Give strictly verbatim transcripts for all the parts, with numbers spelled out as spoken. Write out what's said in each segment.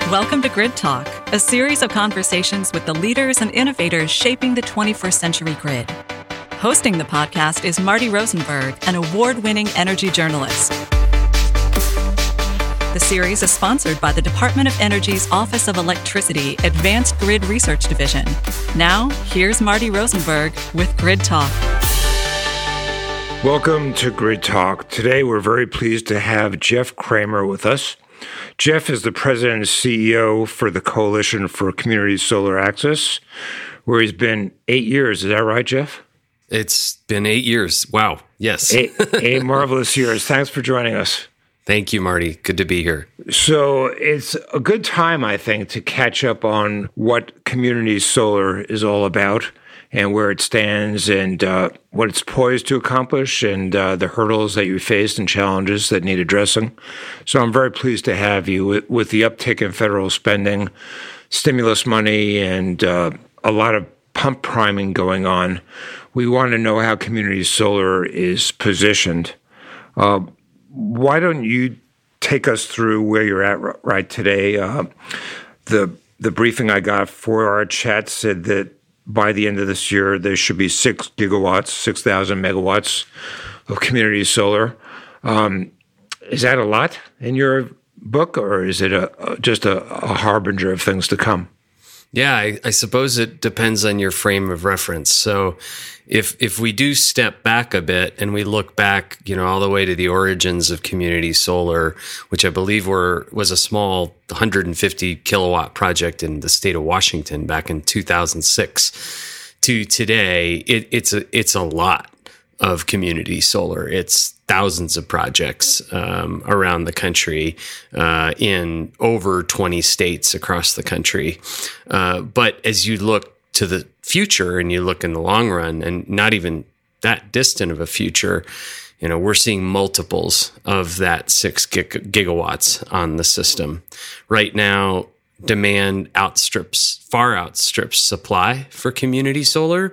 Welcome to Grid Talk, a series of conversations with the leaders and innovators shaping the twenty-first century grid. Hosting the podcast is Marty Rosenberg, an award-winning energy journalist. The series is sponsored by the Department of Energy's Office of Electricity Advanced Grid Research Division. Now, here's Marty Rosenberg with Grid Talk. Welcome to Grid Talk. Today, we're very pleased to have Jeff Kramer with us. Jeff is the president and C E O for the Coalition for Community Solar Access, where he's been eight years. Is that right, Jeff? It's been eight years. Wow. Yes. eight, eight marvelous years. Thanks for joining us. Thank you, Marty. Good to be here. So it's a good time, I think, to catch up on what community solar is all about and where it stands and uh, what it's poised to accomplish and uh, the hurdles that you faced and challenges that need addressing. So I'm very pleased to have you with, with the uptick in federal spending, stimulus money, and uh, a lot of pump priming going on. We want to know how community solar is positioned. Uh, why don't you take us through where you're at right today? Uh, the the briefing I got for our chat said that by the end of this year, there should be six gigawatts, six thousand megawatts of community solar. Um, is that a lot in your book, or is it a, just a, a harbinger of things to come? Yeah, I, I suppose it depends on your frame of reference. So if if we do step back a bit and we look back, you know, all the way to the origins of community solar, which I believe were was a small one hundred fifty kilowatt project in the state of Washington back in two thousand six, to today, it, it's a it's a lot of community solar. It's thousands of projects um, around the country uh, in over twenty states across the country. Uh, but as you look to the future and you look in the long run, and not even that distant of a future, you know, we're seeing multiples of that six gig- gigawatts on the system. Right now, demand outstrips, far outstrips supply for community solar.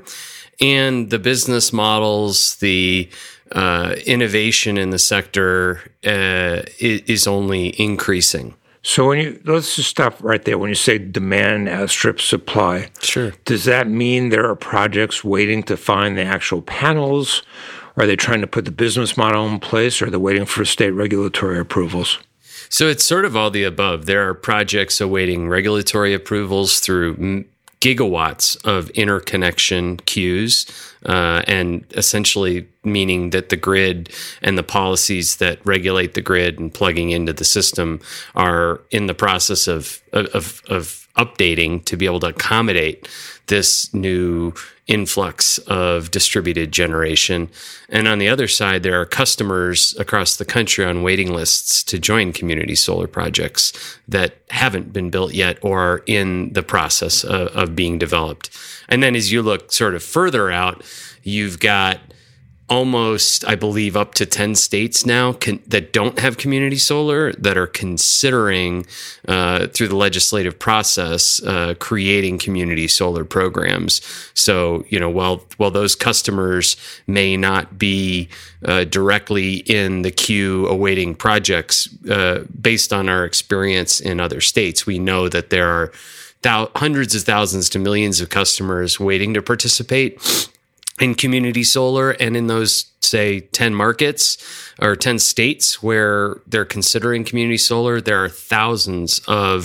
And the business models, the uh, innovation in the sector uh, is only increasing. So when you let's just stop right there. When you say demand outstrips supply, sure, does that mean there are projects waiting to find the actual panels? Are they trying to put the business model in place, or are they waiting for state regulatory approvals? So it's sort of all the above. There are projects awaiting regulatory approvals through gigawatts of interconnection queues, uh, and essentially meaning that the grid and the policies that regulate the grid and plugging into the system are in the process of of, of updating to be able to accommodate this new influx of distributed generation. And on the other side, there are customers across the country on waiting lists to join community solar projects that haven't been built yet or are in the process of, of being developed. And then as you look sort of further out, you've got almost, I believe, up to ten states now can, that don't have community solar that are considering, uh, through the legislative process, uh, creating community solar programs. So, you know, while while those customers may not be uh, directly in the queue awaiting projects, uh, based on our experience in other states, we know that there are thou- hundreds of thousands to millions of customers waiting to participate in community solar, and in those, say, ten markets or ten states where they're considering community solar, there are thousands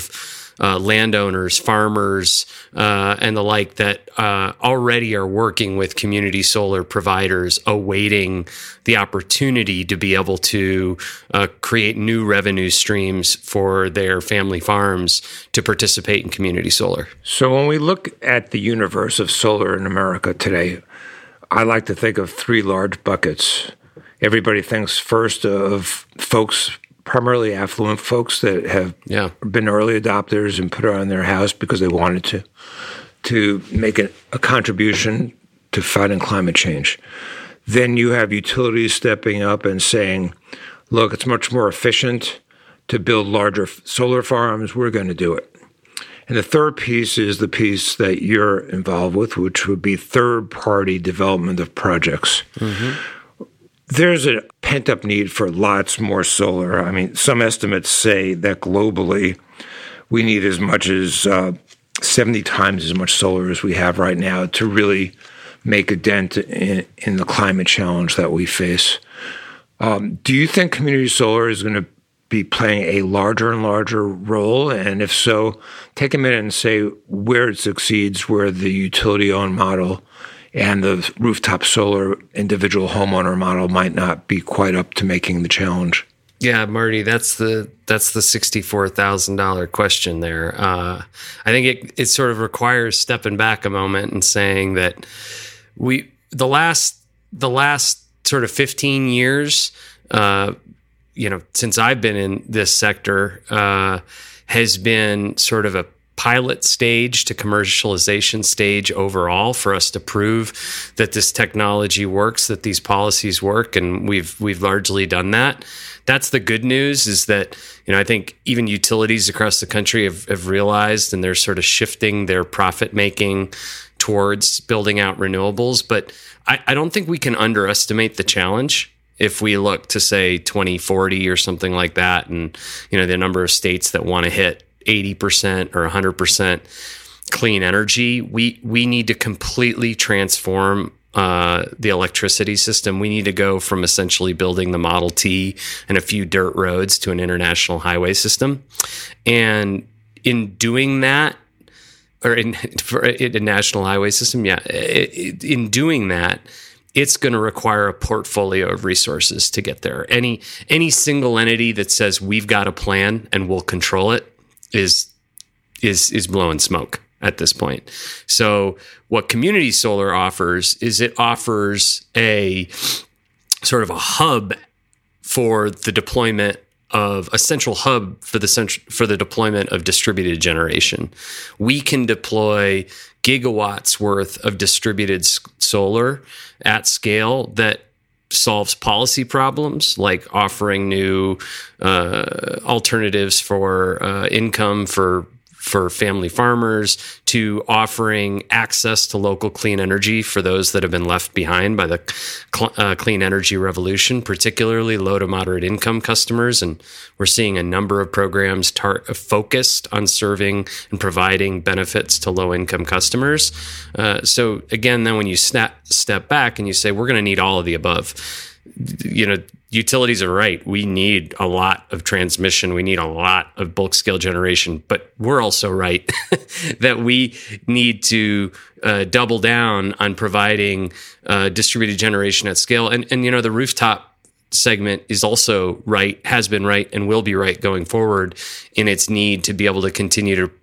of uh, landowners, farmers, uh, and the like that uh, already are working with community solar providers, awaiting the opportunity to be able to uh, create new revenue streams for their family farms to participate in community solar. So when we look at the universe of solar in America today, I like to think of three large buckets. Everybody thinks first of folks, primarily affluent folks that have yeah. been early adopters and put it on their house because they wanted to, to make a, a contribution to fighting climate change. Then you have utilities stepping up and saying, look, it's much more efficient to build larger solar farms. We're going to do it. And the third piece is the piece that you're involved with, which would be third-party development of projects. Mm-hmm. There's a pent-up need for lots more solar. I mean, some estimates say that globally we need as much as uh, seventy times as much solar as we have right now to really make a dent in, in the climate challenge that we face. Um, do you think community solar is going to be playing a larger and larger role? And if so, take a minute and say where it succeeds, where the utility-owned model and the rooftop solar individual homeowner model might not be quite up to making the challenge. Yeah, Marty, that's the that's the sixty-four thousand dollars question there. Uh, I think it it sort of requires stepping back a moment and saying that we the last the last sort of fifteen years, uh, you know, since I've been in this sector, uh, has been sort of a pilot stage to commercialization stage overall for us to prove that this technology works, that these policies work, and we've we've largely done that. That's the good news, is that, you know, I think even utilities across the country have, have realized, and they're sort of shifting their profit making towards building out renewables. But I, I don't think we can underestimate the challenge. If we look to say twenty forty or something like that, and, you know, the number of states that want to hit eighty percent or one hundred percent clean energy, we we need to completely transform uh, the electricity system. We need to go from essentially building the Model T and a few dirt roads to an international highway system. And in doing that, or in, for a national highway system, yeah, in doing that, it's going to require a portfolio of resources to get there. Any any single entity that says we've got a plan and we'll control it is is is blowing smoke at this point. So what community solar offers is it offers a sort of a hub for the deployment of a central hub for the central, for the deployment of distributed generation. We can deploy gigawatts worth of distributed solar at scale that solves policy problems, like offering new uh, alternatives for uh, income for for family farmers, to offering access to local clean energy for those that have been left behind by the cl- uh, clean energy revolution, particularly low to moderate income customers. And we're seeing a number of programs tar- focused on serving and providing benefits to low income customers. Uh, so again, then when you snap, step back and you say, we're going to need all of the above, you know, utilities are right. We need a lot of transmission. We need a lot of bulk scale generation, but we're also right that we need to uh, double down on providing uh, distributed generation at scale. And, and, you know, the rooftop segment is also right, has been right, and will be right going forward in its need to be able to continue to,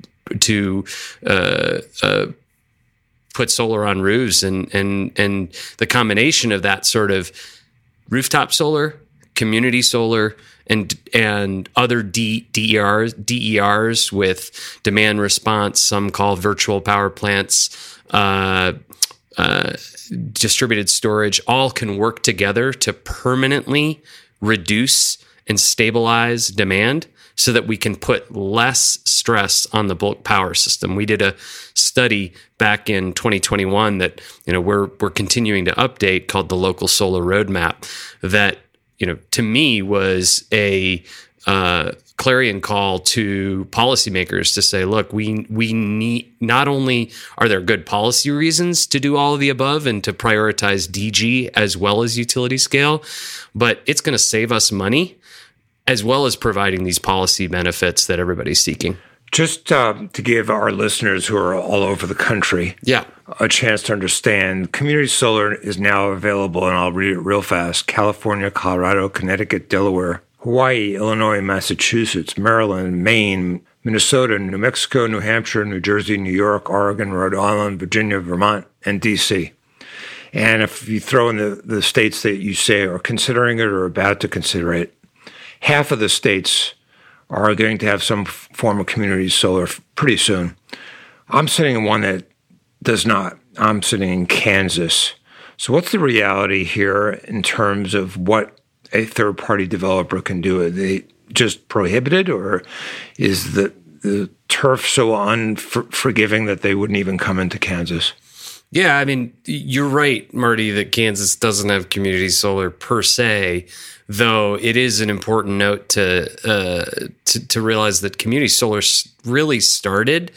to, uh, uh, put solar on roofs, and, and, and the combination of that sort of rooftop solar, community solar, and and other D, DERs, D E Rs with demand response, some call virtual power plants, uh, uh, distributed storage, all can work together to permanently reduce and stabilize demand so that we can put less stress on the bulk power system. We did a study back in twenty twenty-one that, you know, we're we're continuing to update, called the Local Solar Roadmap, that, you know, to me was a uh, clarion call to policymakers to say, look, we we need, not only are there good policy reasons to do all of the above and to prioritize D G as well as utility scale, but it's going to save us money, as well as providing these policy benefits that everybody's seeking. Just uh, to give our listeners who are all over the country yeah. a chance to understand, community solar is now available, and I'll read it real fast: California, Colorado, Connecticut, Delaware, Hawaii, Illinois, Massachusetts, Maryland, Maine, Minnesota, New Mexico, New Hampshire, New Jersey, New York, Oregon, Rhode Island, Virginia, Vermont, and D C. And if you throw in the, the states that you say are considering it or about to consider it, half of the states are going to have some form of community solar pretty soon. I'm sitting in one that does not. I'm sitting in Kansas. So what's the reality here in terms of what a third-party developer can do? Are they just prohibited, or is the, the turf so unforgiving that they wouldn't even come into Kansas? Yeah, I mean, you're right, Marty, that Kansas doesn't have community solar per se, though it is an important note to uh, to, to realize that community solar really started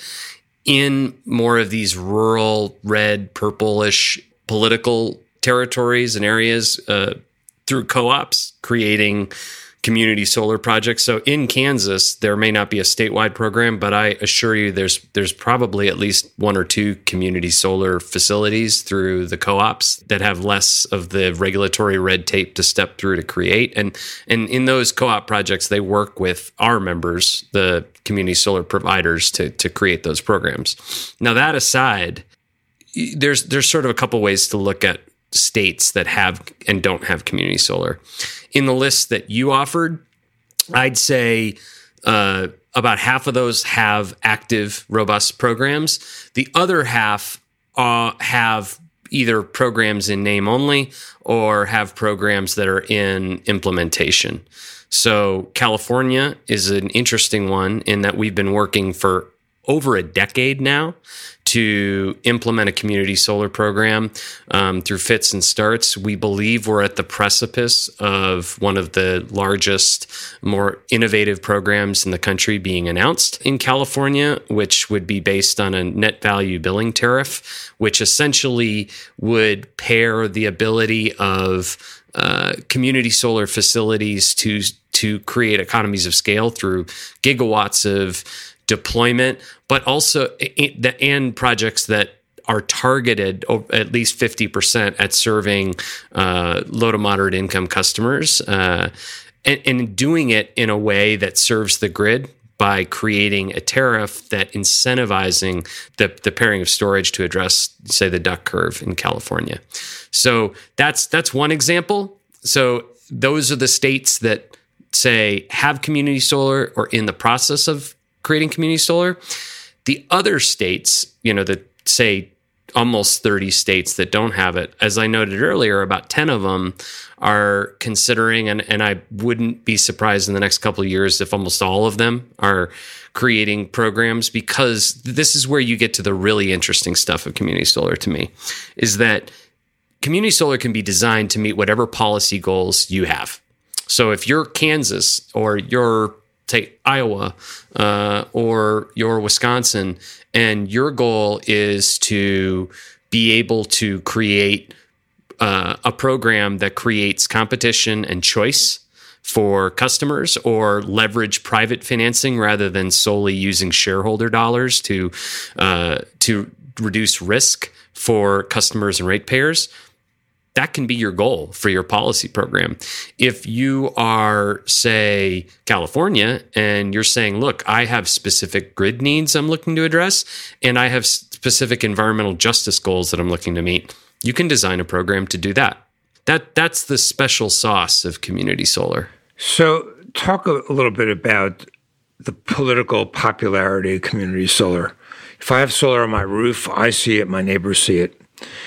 in more of these rural, red, purplish political territories and areas uh, through co-ops, creating community solar projects. So in Kansas, there may not be a statewide program, but I assure you there's there's probably at least one or two community solar facilities through the co-ops that have less of the regulatory red tape to step through to create. And and in those co-op projects, they work with our members, the community solar providers, to to create those programs. Now, that aside, there's there's sort of a couple ways to look at states that have and don't have community solar. In the list that you offered, I'd say uh, about half of those have active, robust programs. The other half uh, have either programs in name only or have programs that are in implementation. So California is an interesting one in that we've been working for over a decade now to implement a community solar program um, through fits and starts. We believe we're at the precipice of one of the largest, more innovative programs in the country being announced in California, which would be based on a net value billing tariff, which essentially would pair the ability of uh, community solar facilities to to create economies of scale through gigawatts of deployment, but also the and projects that are targeted at least fifty percent at serving uh, low to moderate income customers, uh, and, and doing it in a way that serves the grid by creating a tariff that incentivizing the, the pairing of storage to address, say, the duck curve in California. So that's that's one example. So those are the states that, say, have community solar or in the process of creating community solar. The other states, you know, the say almost thirty states that don't have it, as I noted earlier, about ten of them are considering, and, and I wouldn't be surprised in the next couple of years if almost all of them are creating programs, because this is where you get to the really interesting stuff of community solar to me, is that community solar can be designed to meet whatever policy goals you have. So if you're Kansas or you're say Iowa uh, or your Wisconsin, and your goal is to be able to create uh, a program that creates competition and choice for customers, or leverage private financing rather than solely using shareholder dollars to uh, to reduce risk for customers and ratepayers, that can be your goal for your policy program. If you are, say, California, and you're saying, look, I have specific grid needs I'm looking to address, and I have specific environmental justice goals that I'm looking to meet, you can design a program to do that. That that's the special sauce of community solar. So talk a little bit about the political popularity of community solar. If I have solar on my roof, I see it, my neighbors see it.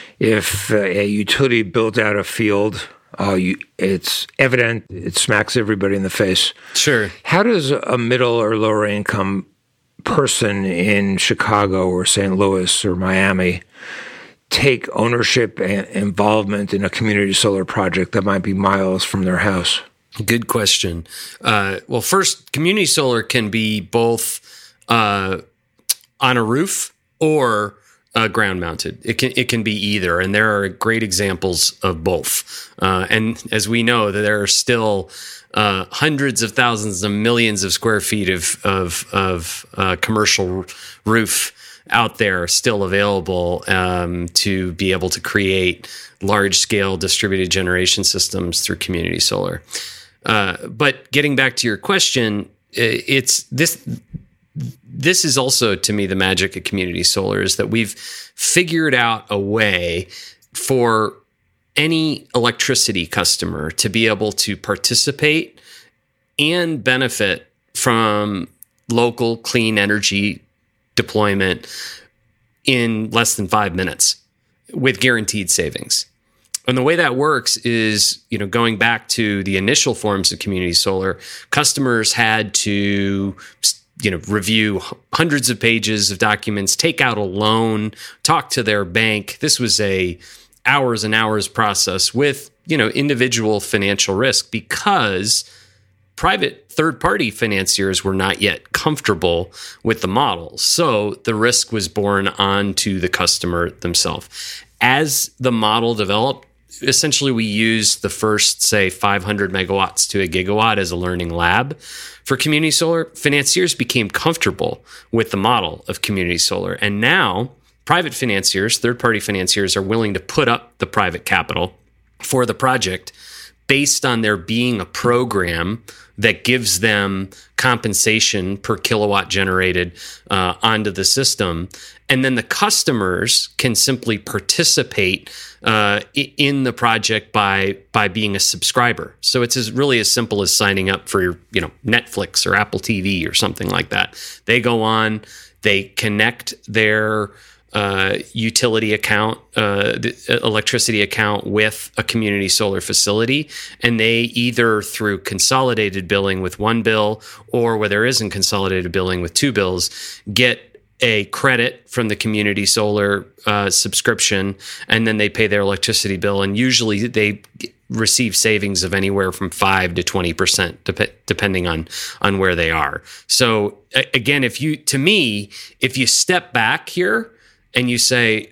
If uh, a utility built out a field, uh, you, it's evident, it smacks everybody in the face. Sure. How does a middle or lower income person in Chicago or Saint Louis or Miami take ownership and involvement in a community solar project that might be miles from their house? Good question. Uh, well, first, community solar can be both uh, on a roof or Uh, ground mounted. It can it can be either, and there are great examples of both. Uh, and as we know, that there are still uh, hundreds of thousands of millions of square feet of of, of uh, commercial roof out there still available um, to be able to create large scale distributed generation systems through community solar. Uh, but getting back to your question, it's this. This is also, to me, the magic of community solar, is that we've figured out a way for any electricity customer to be able to participate and benefit from local clean energy deployment in less than five minutes with guaranteed savings. And the way that works is, you know, going back to the initial forms of community solar, customers had to you know, review hundreds of pages of documents, take out a loan, talk to their bank. This was a hours and hours process with, you know, individual financial risk because private third-party financiers were not yet comfortable with the model. So the risk was borne onto the customer themselves. As the model developed, essentially we used the first, say, five hundred megawatts to a gigawatt as a learning lab. For community solar, financiers became comfortable with the model of community solar. And now private financiers, third-party financiers, are willing to put up the private capital for the project based on there being a program that gives them compensation per kilowatt generated uh, onto the system. And then the customers can simply participate uh, in the project by by being a subscriber. So it's as really as simple as signing up for your, you know, Netflix or Apple T V or something like that. They go on, they connect their Uh, utility account, uh, the electricity account with a community solar facility, and they either through consolidated billing with one bill or where there isn't consolidated billing with two bills, get a credit from the community solar uh, subscription, and then they pay their electricity bill, and usually they receive savings of anywhere from five to twenty percent, dep- depending on on where they are. So again, if you, to me, if you step back here and you say,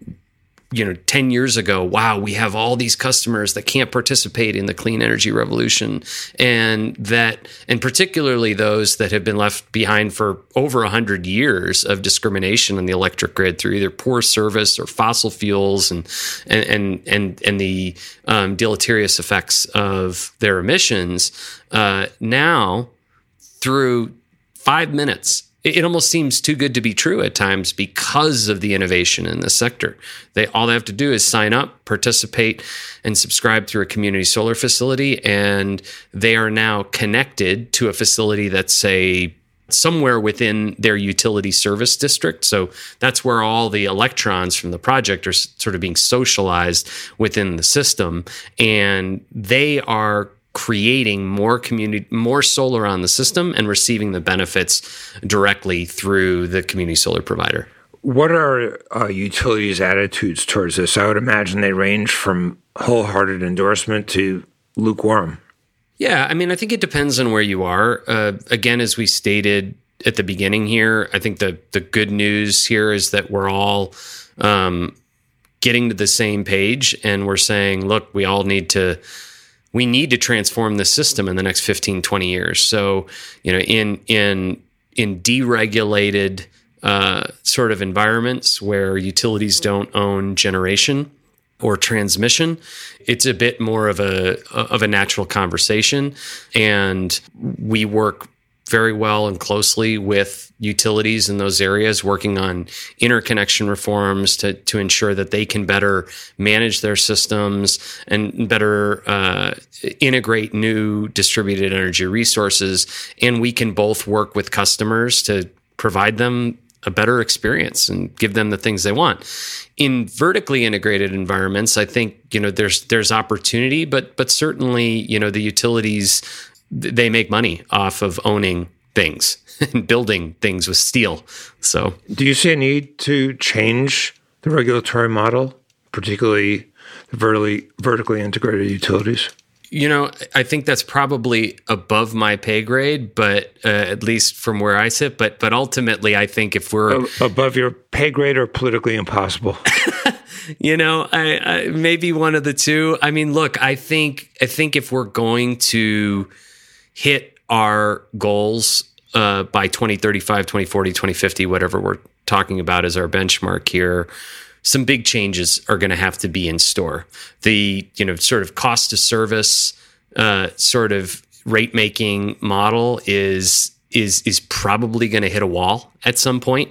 you know, ten years ago, wow, we have all these customers that can't participate in the clean energy revolution, and that, and particularly those that have been left behind for over one hundred years of discrimination in the electric grid through either poor service or fossil fuels and and and and, and the um, deleterious effects of their emissions. Uh, now, through five minutes, it almost seems too good to be true at times because of the innovation in this sector. They all they have to do is sign up, participate, and subscribe through a community solar facility, and they are now connected to a facility that's, say, somewhere within their utility service district. So that's where all the electrons from the project are sort of being socialized within the system, and they are creating more community, more solar on the system and receiving the benefits directly through the community solar provider. What are uh, utilities' attitudes towards this? I would imagine they range from wholehearted endorsement to lukewarm. Yeah, I mean, I think it depends on where you are. Uh, again, as we stated at the beginning here, I think the the good news here is that we're all um, getting to the same page, and we're saying, look, we all need to we need to transform the system in the next fifteen, twenty years. So, you know, in in in deregulated uh, sort of environments where utilities don't own generation or transmission, it's a bit more of a of a natural conversation, and we work very well and closely with utilities in those areas, working on interconnection reforms to to ensure that they can better manage their systems and better uh, integrate new distributed energy resources. And we can both work with customers to provide them a better experience and give them the things they want. In vertically integrated environments, I think, you know, there's there's opportunity, but but certainly, you know, the utilities, they make money off of owning things and building things with steel. So, do you see a need to change the regulatory model, particularly the vertically vertically integrated utilities? You know, I think that's probably above my pay grade, but uh, at least from where I sit. But but ultimately, I think if we're above your pay grade or politically impossible, you know, I, I maybe one of the two. I mean, look, I think I think if we're going to hit our goals uh, by twenty thirty-five, twenty forty, twenty fifty, whatever we're talking about as our benchmark here, some big changes are going to have to be in store. The, you know, sort of cost of service uh, sort of rate making model is is is probably going to hit a wall at some point.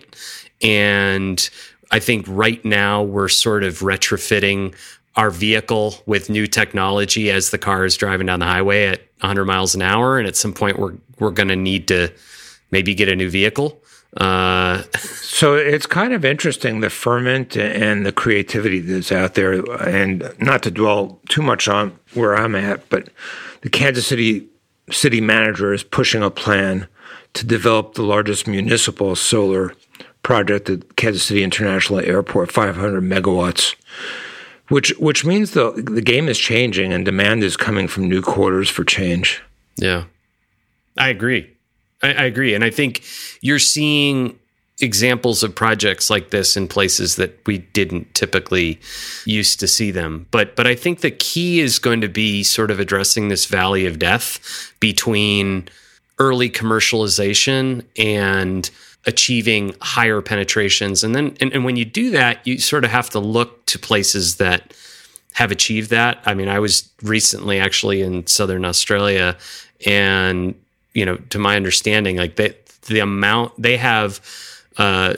And I think right now we're sort of retrofitting our vehicle with new technology as the car is driving down the highway at one hundred miles an hour. And at some point we're we're going to need to maybe get a new vehicle. Uh, so it's kind of interesting, the ferment and the creativity that's out there. And not to dwell too much on where I'm at, but the Kansas City city manager is pushing a plan to develop the largest municipal solar project at Kansas City International Airport, five hundred megawatts, which which means the the game is changing and demand is coming from new quarters for change. Yeah, I agree. I, I agree. And I think you're seeing examples of projects like this in places that we didn't typically used to see them. But but I think the key is going to be sort of addressing this valley of death between early commercialization and achieving higher penetrations. And then and, and when you do that, you sort of have to look to places that have achieved that. I mean, I was recently actually in Southern Australia, and you know, to my understanding, like they, the amount they have uh,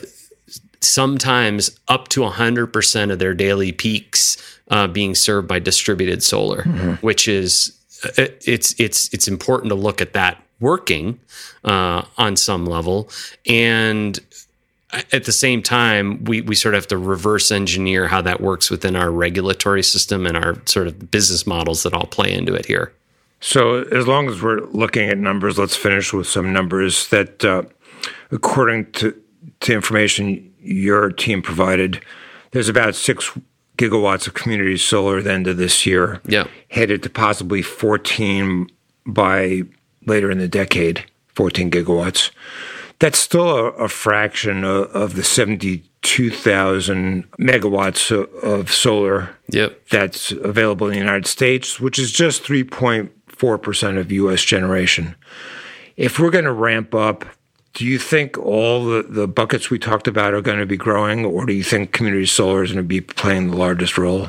sometimes up to one hundred percent of their daily peaks uh, being served by distributed solar, mm-hmm. which is it's it's it's important to look at that working uh, on some level. And at the same time, we we sort of have to reverse engineer how that works within our regulatory system and our sort of business models that all play into it here. So as long as we're looking at numbers, let's finish with some numbers that, uh, according to, to information your team provided, there's about six gigawatts of community solar at the end of this year, yeah. headed to possibly fourteen by later in the decade, fourteen gigawatts. That's still a, a fraction of, of the seventy-two thousand megawatts of, of solar yep. that's available in the United States, which is just three point four percent of U S generation. If we're going to ramp up, do you think all the, the buckets we talked about are going to be growing, or do you think community solar is going to be playing the largest role?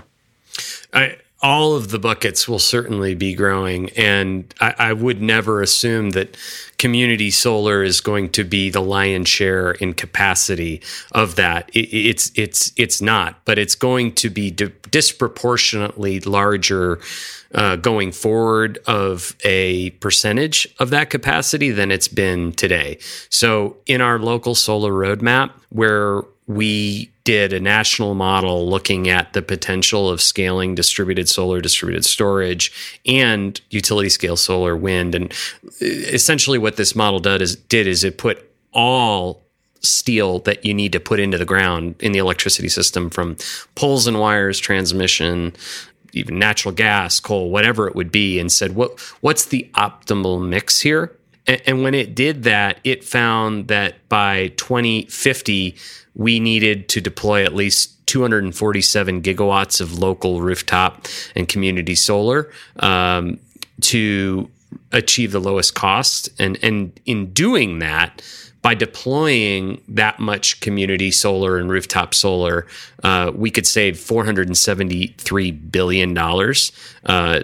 I, all of the buckets will certainly be growing, and I, I would never assume that community solar is going to be the lion's share in capacity of that. It, it's it's it's not, but it's going to be di- disproportionately larger uh, going forward of a percentage of that capacity than it's been today. So in our local solar roadmap, where we did a national model looking at the potential of scaling distributed solar, distributed storage, and utility scale solar, wind. And essentially what this model did is, did is it put all steel that you need to put into the ground in the electricity system, from poles and wires, transmission, even natural gas, coal, whatever it would be, and said, what what's the optimal mix here? And, and when it did that, it found that by twenty fifty, we needed to deploy at least two hundred forty-seven gigawatts of local rooftop and community solar um, to achieve the lowest cost. And, and in doing that, by deploying that much community solar and rooftop solar, uh, we could save four hundred seventy-three billion dollars uh,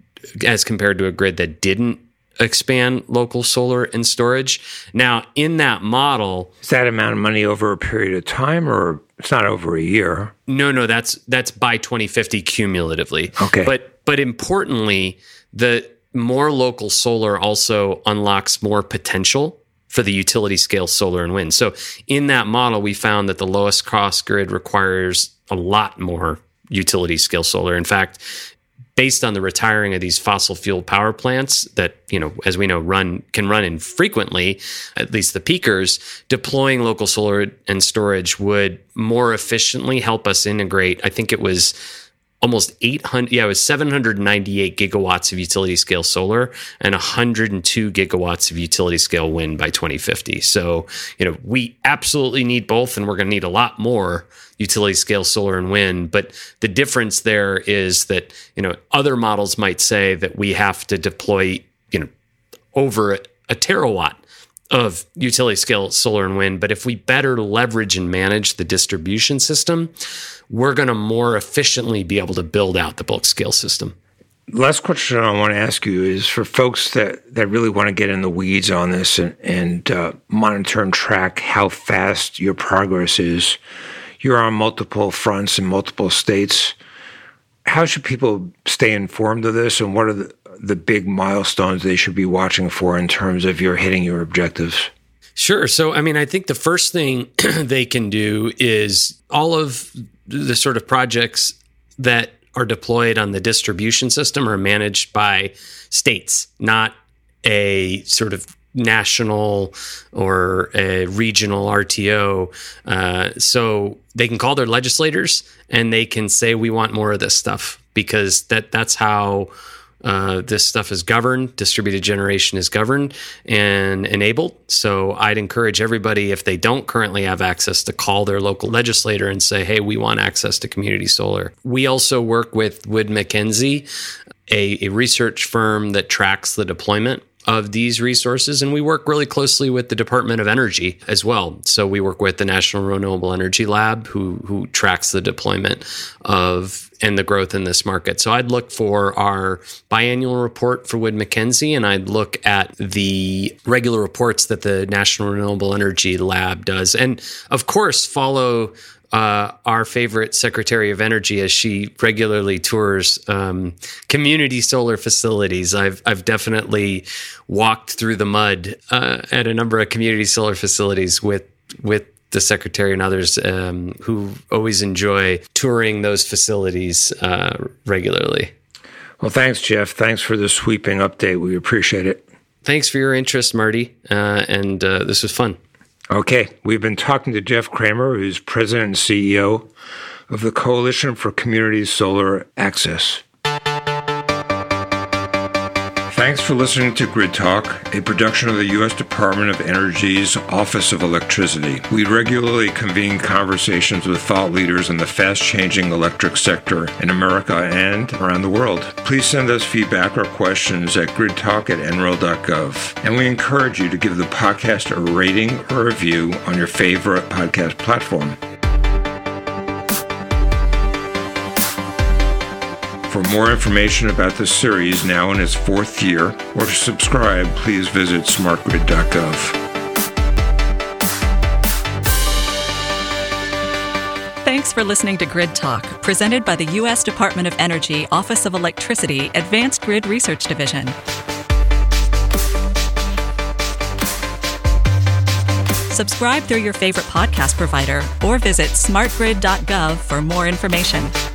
as compared to a grid that didn't expand local solar and storage. Now, in that model, is that amount of money over a period of time, or it's not over a year? No, no, that's that's by twenty fifty cumulatively. Okay, but but importantly, the more local solar also unlocks more potential for the utility scale solar and wind. So in that model, we found that the lowest cost grid requires a lot more utility scale solar. In fact, based on the retiring of these fossil fuel power plants that, you know, as we know, run can run infrequently, at least the peakers, deploying local solar and storage would more efficiently help us integrate. I think it was almost eight hundred, yeah, it was seven hundred ninety-eight gigawatts of utility scale solar and one hundred two gigawatts of utility scale wind by twenty fifty. So, you know, we absolutely need both, and we're going to need a lot more utility scale solar and wind. But the difference there is that, you know, other models might say that we have to deploy, you know, over a, a terawatt of utility scale solar and wind. But if we better leverage and manage the distribution system, we're going to more efficiently be able to build out the bulk scale system. Last question I want to ask you is for folks that, that really want to get in the weeds on this and, and uh, monitor and track how fast your progress is. You're on multiple fronts in multiple states. How should people stay informed of this, and what are the, the big milestones they should be watching for in terms of your hitting your objectives? Sure. So, I mean, I think the first thing they can do is all of the sort of projects that are deployed on the distribution system are managed by states, not a sort of national or a regional R T O. Uh, so they can call their legislators and they can say, we want more of this stuff, because that that's how uh, this stuff is governed. Distributed generation is governed and enabled. So I'd encourage everybody, if they don't currently have access, to call their local legislator and say, hey, we want access to community solar. We also work with Wood Mackenzie, a, a research firm that tracks the deployment of these resources. And we work really closely with the Department of Energy as well. So we work with the National Renewable Energy Lab, who who tracks the deployment of and the growth in this market. So I'd look for our biannual report for Wood Mackenzie, and I'd look at the regular reports that the National Renewable Energy Lab does. And of course, follow Uh, our favorite Secretary of Energy as she regularly tours um, community solar facilities. I've I've definitely walked through the mud uh, at a number of community solar facilities with with the Secretary and others um, who always enjoy touring those facilities uh, regularly. Well, thanks, Jeff. Thanks for the sweeping update. We appreciate it. Thanks for your interest, Marty, uh, and uh, this was fun. Okay, we've been talking to Jeff Kramer, who's president and C E O of the Coalition for Community Solar Access. Thanks for listening to Grid Talk, a production of the U S Department of Energy's Office of Electricity. We regularly convene conversations with thought leaders in the fast-changing electric sector in America and around the world. Please send us feedback or questions at gridtalk at n r e l dot gov. And we encourage you to give the podcast a rating or review on your favorite podcast platform. For more information about the series now in its fourth year, or to subscribe, please visit smart grid dot gov. Thanks for listening to Grid Talk, presented by the U S Department of Energy Office of Electricity Advanced Grid Research Division. Subscribe through your favorite podcast provider or visit smart grid dot gov for more information.